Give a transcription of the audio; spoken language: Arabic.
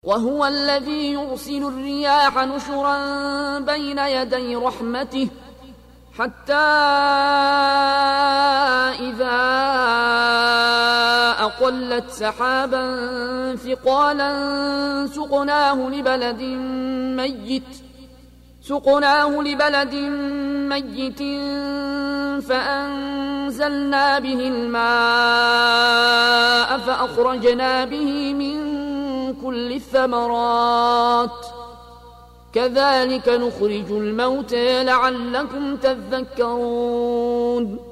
وهو الذي يرسل الرياح نشرا بين يدي رحمته حتى إذا أقلت سحابا ثقالا سقناه لبلد ميت فأنزلنا به الماء فأخرجنا به من كل الثمرات كذلك نخرج الموتى لعلكم تذكرون